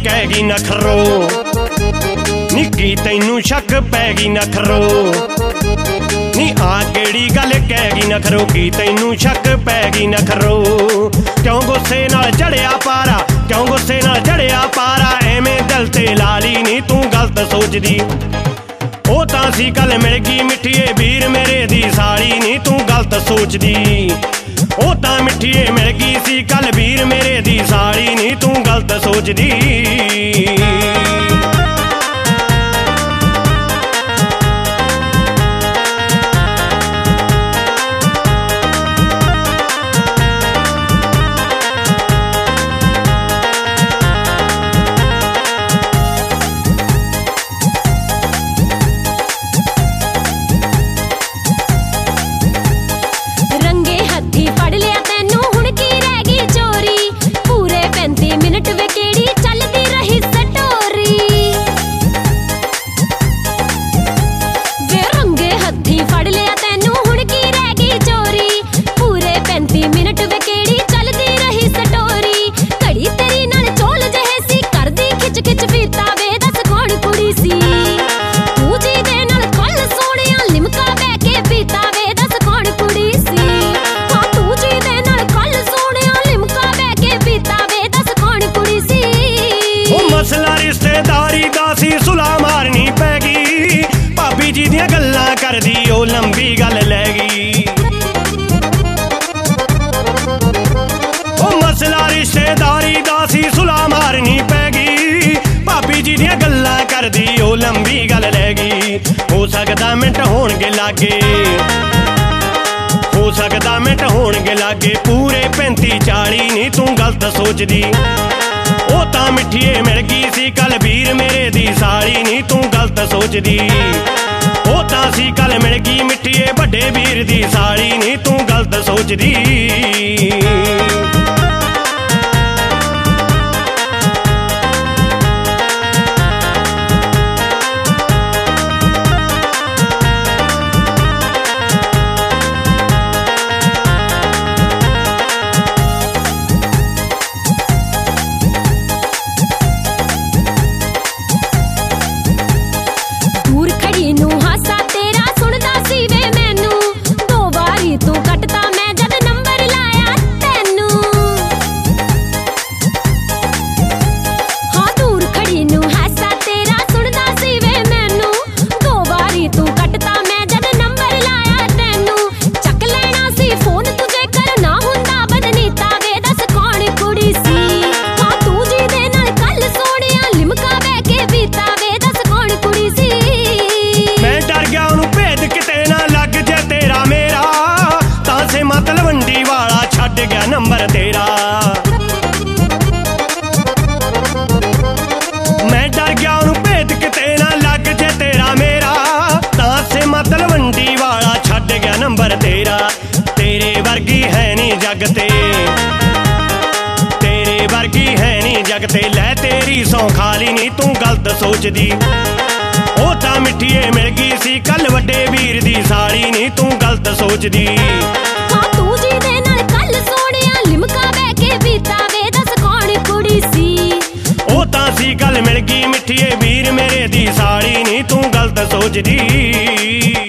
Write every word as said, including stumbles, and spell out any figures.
कहगी नखरो निक्की तैनू शक पैगी नखरो नी आ केड़ी गल कहगी नखरो की तैनू शक पैगी नखरो क्यों गुस्से नाल चढ़िया पारा क्यों गुस्से नाल चढ़िया पारा एवें दिल ते लाली नी तू गलत सोचदी ओ तां सी कल मिल गई मिठिए वीर मेरे दी साली नी तू गलत सोचदी ओ तां मिठिए मिल गई सी कल वीर मेरे दी साली नी तू गलत सोचदी कर दी ओ लंबी गल लैगी ओ मसला रिश्तेदारी दा सी सुला मारनी पैगी भाभी जी दियां गल्लां कर दी ओ लंबी गल लैगी हो सकदा मिंट होणगे लागे हो सकदा मिंट होणगे लागे पूरे पैंती चाली नी तू गलत सोचदी ओ तां मिठिए मिल गई सी कल वीर मेरे दी साली नी तू गलत सोचदी ओ तां सी कल मिल गई मिठिए बड़े वीर दी साली नी तू गलत सोचदी नंबर तेरा मैं डर गया उन्हें भेद किते ना लग जे तेरा मेरा तां से मतलब वंडी वाला छड़ गया नंबर तेरा तेरे वर्गी है नी जगते तेरे वर्गी है नी जगते लै तेरी सौ खाली नी तू गलत सोचदी ओ तां मिठिए मिल गई सी कल वड्डे वीर दी साली नी तू गलत सोचदी गल मिल गई मिठिए वीर मेरे दी साली नी तू गलत सोचदी।